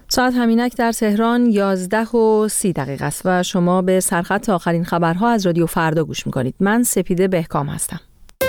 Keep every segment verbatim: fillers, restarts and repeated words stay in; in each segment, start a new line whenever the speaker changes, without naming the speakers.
ساعت همینک در تهران یازده و سی دقیقه است و شما به سرخط آخرین خبرها از رادیو فردا گوش میکنید. من سپیده بهکام هستم.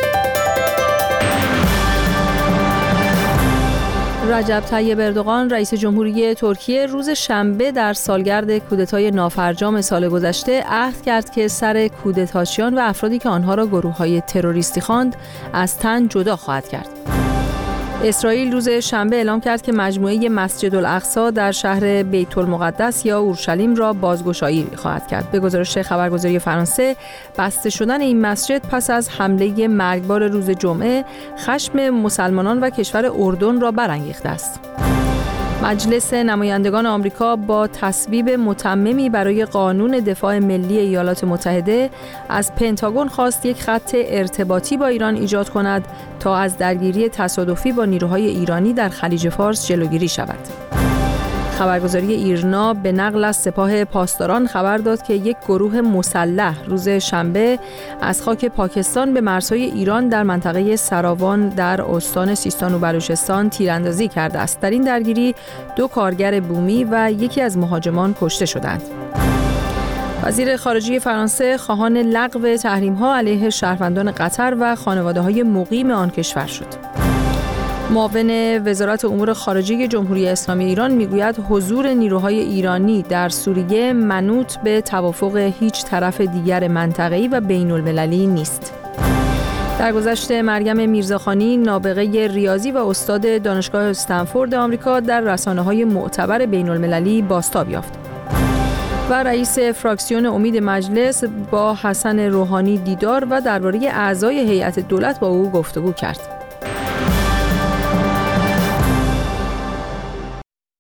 رجب طیب اردوغان رئیس جمهوری ترکیه روز شنبه در سالگرد کودتای نافرجام سال گذشته عهد کرد که سر کودتاشیان و افرادی که آنها را گروه‌های تروریستی خواند از تن جدا خواهد کرد. اسرائیل روز شنبه اعلام کرد که مجموعه مسجد الاقصی در شهر بیت المقدس یا اورشلیم را بازگشایی خواهد کرد. به گزارش خبرگزاری فرانسه، بسته شدن این مسجد پس از حمله مرگبار روز جمعه خشم مسلمانان و کشور اردن را برانگیخته است. مجلس نمایندگان آمریکا با تصویب متممی برای قانون دفاع ملی ایالات متحده از پنتاگون خواست یک خط ارتباطی با ایران ایجاد کند تا از درگیری تصادفی با نیروهای ایرانی در خلیج فارس جلوگیری شود. خبرگزاری ایرنا به نقل از سپاه پاسداران خبر داد که یک گروه مسلح روز شنبه از خاک پاکستان به مرزهای ایران در منطقه سراوان در استان سیستان و بلوچستان تیراندازی کرده است. در این درگیری دو کارگر بومی و یکی از مهاجمان کشته شدند. وزیر خارجه فرانسه خواهان لغو تحریم‌ها علیه شهروندان قطر و خانواده‌های مقیم آن کشور شد. معاون وزارت امور خارجه جمهوری اسلامی ایران میگوید حضور نیروهای ایرانی در سوریه منوط به توافق هیچ طرف دیگر منطقه‌ای و بین‌المللی نیست. در گذشته مریم میرزاخانی نابغه ریاضی و استاد دانشگاه استنفورد آمریکا در رسانه‌های معتبر بین‌المللی بازتاب یافت. و رئیس فراکسیون امید مجلس با حسن روحانی دیدار و درباره اعضای هیئت دولت با او گفتگو کرد.